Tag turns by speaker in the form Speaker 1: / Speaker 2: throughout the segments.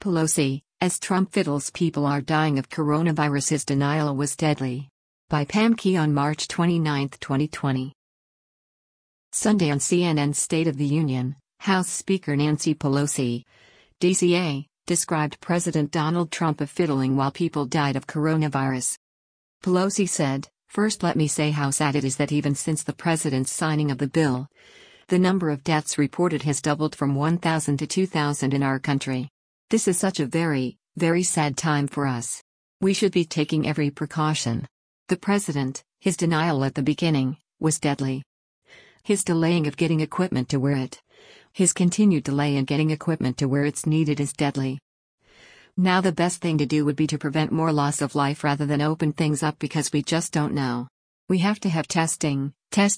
Speaker 1: Pelosi, as Trump fiddles, people are dying of coronavirus. His denial was deadly. By Pam Key on March 29, 2020. Sunday on CNN's State of the Union, House Speaker Nancy Pelosi, DCA, described President Donald Trump of fiddling while people died of coronavirus. Pelosi said, "First, let me say how sad it is that even since the president's signing of the bill, the number of deaths reported has doubled from 1,000 to 2,000 in our country. This is such a very, very sad time for us. We should be taking every precaution." The president, his denial at the beginning, was deadly. His delaying of getting equipment to where his continued delay in getting equipment to where it's needed is deadly. Now the best thing to do would be to prevent more loss of life rather than open things up, because we just don't know. We have to have testing.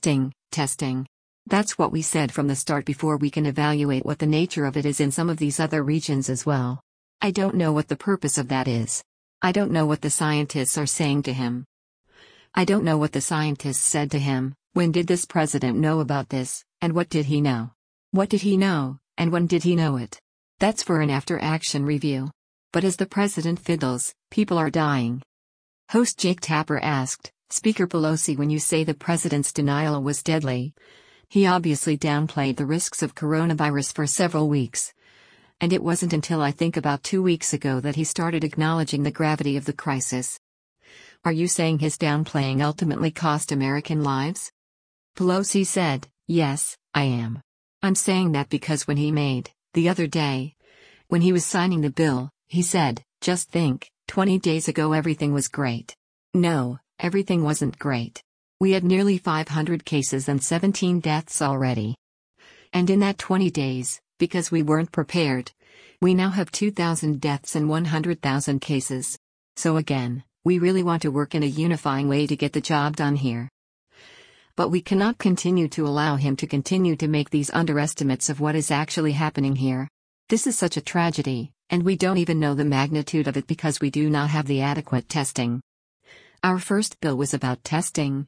Speaker 1: That's what we said from the start before we can evaluate what the nature of it is in some of these other regions as well. I don't know what the purpose of that is. I don't know what the scientists are saying to him. I don't know what the scientists said to him. When did this president know about this, and what did he know? What did he know, and when did he know it? That's for an after-action review. But as the president fiddles, people are dying. Host Jake Tapper asked, "Speaker Pelosi, when you say the president's denial was deadly, he obviously downplayed the risks of coronavirus for several weeks. And it wasn't until I think about 2 weeks ago that he started acknowledging the gravity of the crisis. Are you saying his downplaying ultimately cost American lives?" Pelosi said, "Yes, I am. I'm saying that because when he made, the other day, when he was signing the bill, he said, 'Just think, 20 days ago everything was great.' No, everything wasn't great. We had nearly 500 cases and 17 deaths already. And in that 20 days, because we weren't prepared, we now have 2,000 deaths and 100,000 cases. So again, we really want to work in a unifying way to get the job done here. But we cannot continue to allow him to continue to make these underestimates of what is actually happening here. This is such a tragedy, and we don't even know the magnitude of it because we do not have the adequate testing. Our first bill was about testing.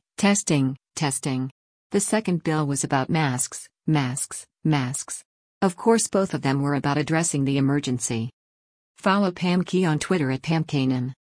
Speaker 1: The second bill was about masks. Of course, both of them were about addressing the emergency." Follow Pam Key on Twitter at PamKanan.